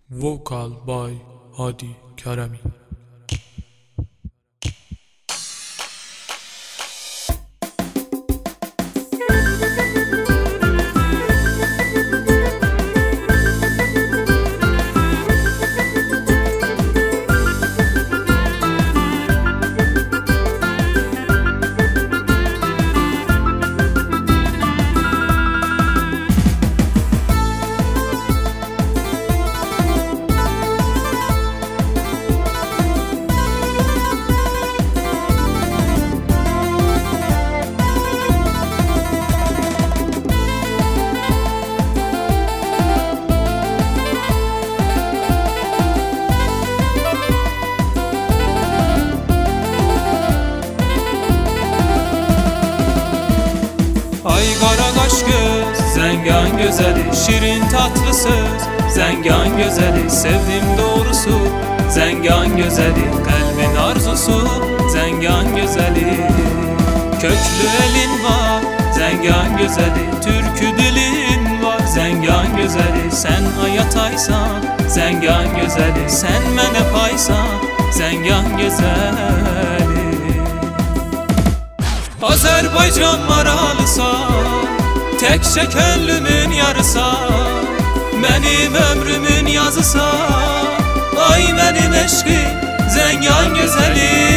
Vocal by Hadi Keremi. Ay kara kaş göz, zengan güzeli, şirin tatlı söz, zengan güzeli, sevdim doğrusu, zengan güzeli, kalbin arzusu, zengan güzeli. Köklü elin var, zengan güzeli, türkü dilin var, zengan güzeli. Sen ayataysan, zengan güzeli, sen mene paysan, zengan güzeli. Azerbaycan maralısa, tek şekerlümün yarısa, benim ömrümün yazısa, ay benim eşkim zengan güzeli.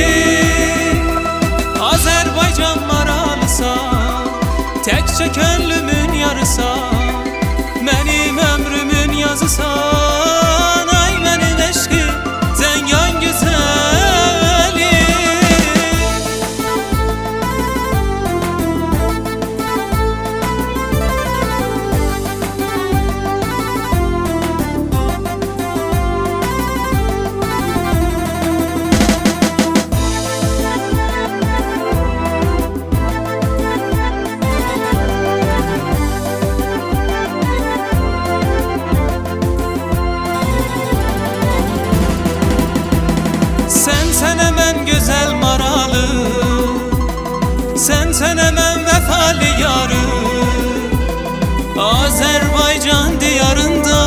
Azerbaycan maralısa, tek şekerlümün yarısa, benim ömrümün yazısa, ay benim eşkim zengan güzeli. Sen hemen güzel maralı, sen hemen vefalı yarı, Azerbaycan diyarında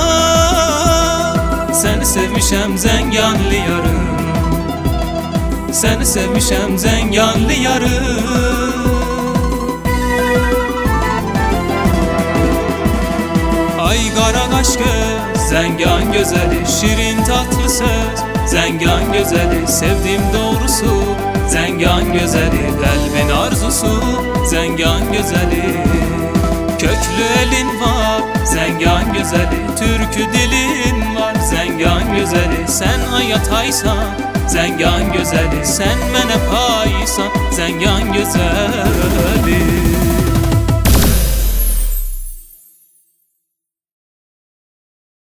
seni sevmişem zenganlı yarı, seni sevmişem zenganlı yarı. Ay kara kaş göz, zengan güzeli, şirin tatlı söz, zengan güzeli, sevdim doğrusu, zengan güzeli, kalbin arzusu, zengan güzeli. Köklü elin var, zengan güzeli, türkü dilin var, zengan güzeli. Sen ayataysan, zengan güzeli, sen mene paysan, zengan güzeli.